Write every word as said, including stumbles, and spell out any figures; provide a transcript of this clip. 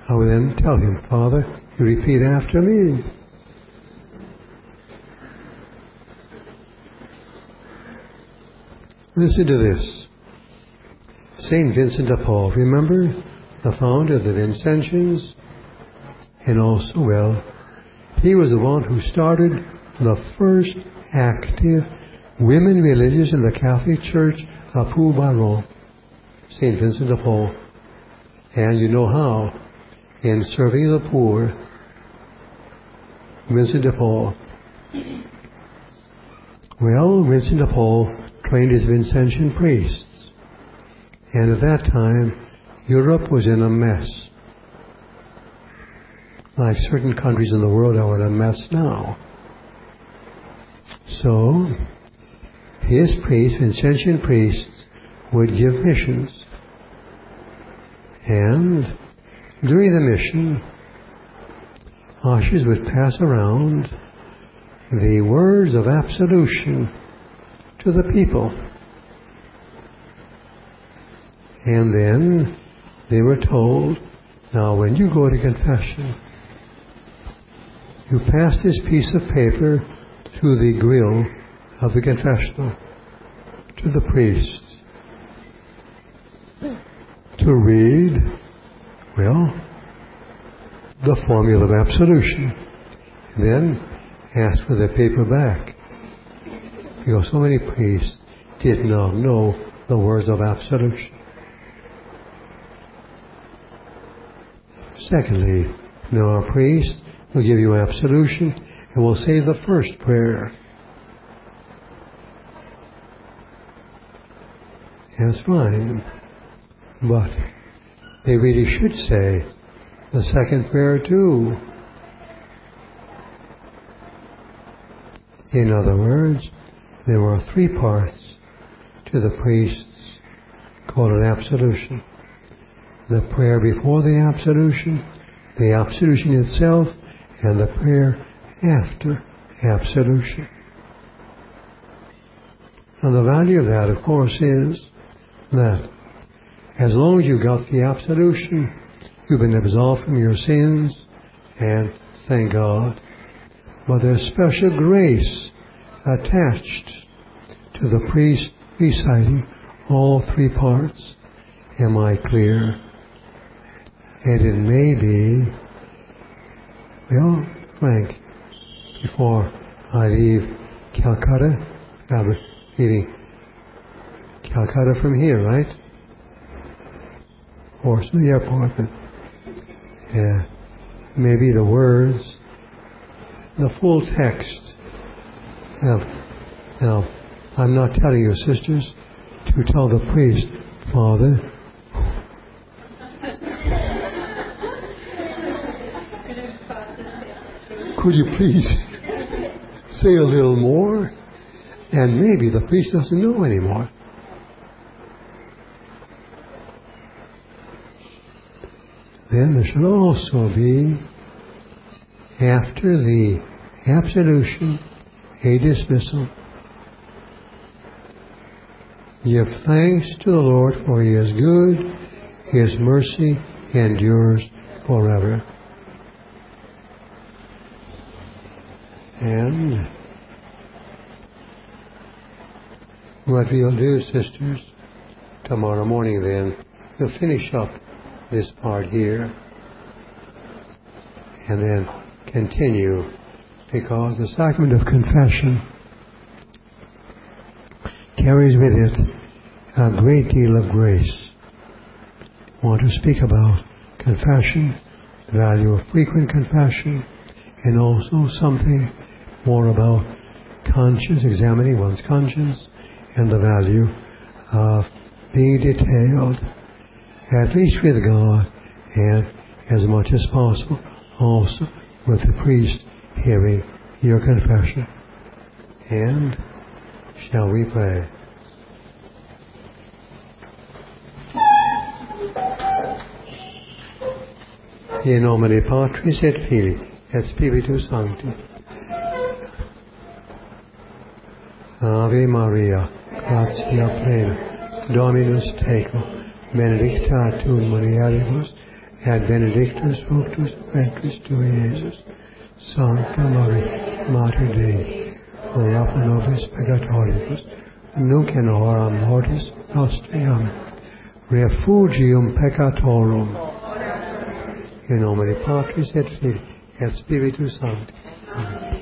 I would then tell him, Father, you repeat after me. Listen to this. Saint Vincent de Paul, remember the founder of the Vincentians? And also, well, he was the one who started the first active women religious in the Catholic Church of Pau-Baron, Saint Vincent de Paul. And you know how, in serving the poor, Vincent de Paul, well, Vincent de Paul trained his Vincentian priests. And at that time, Europe was in a mess. Like certain countries in the world are in a mess now. So, his priests, Vincentian priests, would give missions. And during the mission, ushers would pass around the words of absolution to the people. And then they were told, now when you go to confession, you pass this piece of paper to the grill of the confessional, to the priest, to read, well, the formula of absolution. And then ask for the paper back. Because so many priests did not know the words of absolution. Secondly, now our priest will give you absolution and will say the first prayer. That's fine. But they really should say the second prayer too. In other words, there were three parts to the priest's called an absolution. The prayer before the absolution, the absolution itself, and the prayer after absolution. Now the value of that, of course, is that as long as you got the absolution, you've been absolved from your sins, and thank God. But there's special grace attached to the priest reciting all three parts. Am I clear? And it may be, well, Frank, before I leave Calcutta, I'm leaving Calcutta from here, right? Or to the airport, but yeah, maybe the words, the full text. Now, now, I'm not telling you, sisters, to tell the priest, Father, could you please say a little more? And maybe the priest doesn't know anymore. Then there should also be, after the absolution, a dismissal. Give thanks to the Lord, for He is good, His mercy endures forever. And what we'll do, sisters, tomorrow morning then, we'll finish up this part here and then continue, because the sacrament of confession carries with it a great deal of grace. I want to speak about confession, the value of frequent confession, and also something more about conscience, examining one's conscience, and the value of being detailed, at least with God, and as much as possible also with the priest hearing your confession. And shall we pray? In nomine Patris et Filii et Spiritus Sancti. Ave Maria, gratia plena, Dominus tecum, benedicta tu in mulieribus, et benedictus fructus ventris tui, Iesus. Sancta Maria, Mater Dei, ora pro nobis peccatoribus, nunc in hora mortis nostri. Amen. Refugium peccatorum. In nomine Patris et Filii et Spiritus Sancti. Amen.